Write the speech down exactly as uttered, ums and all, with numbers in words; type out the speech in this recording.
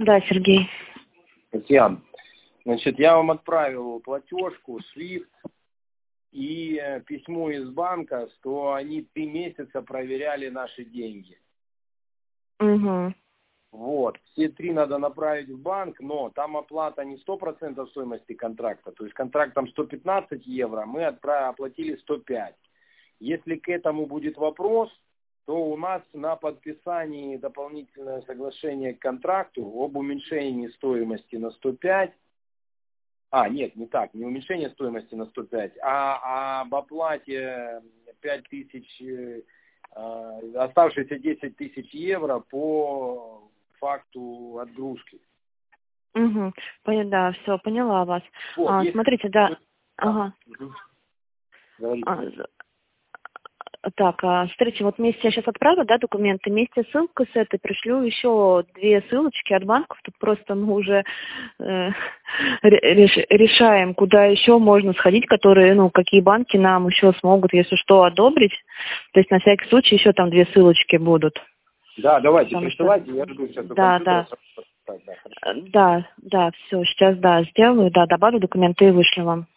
Да, Сергей. Татьяна, значит, я вам отправил платежку, свифт и письмо из банка, что они три месяца проверяли наши деньги. Угу. Вот, все три надо направить в банк, но там оплата не сто процентов стоимости контракта, то есть контракт там сто пятнадцать евро, мы отправили, оплатили сто пять. Если к этому будет вопрос, то у нас на подписании дополнительное соглашение к контракту об уменьшении стоимости на сто пять, а, нет, не так, не уменьшение стоимости на сто пять, а об оплате пять тысяч, э, оставшиеся десять тысяч евро по факту отгрузки. Угу. Поняла, да, все, поняла вас. Вот, А, если... смотрите, да. Ага. Угу. А, так, а, смотрите, вот вместе я сейчас отправлю, да, документы, вместе с ссылкой с этой пришлю еще две ссылочки от банков, тут просто мы уже э, реш, решаем, куда еще можно сходить, которые, ну, какие банки нам еще смогут, если что, одобрить, то есть на всякий случай еще там две ссылочки будут. Да, давайте, Потому присылайте, что... я жду сейчас у да, компьютера. да. Да, да, все, сейчас, да, сделаю, да, добавлю документы и вышлю вам.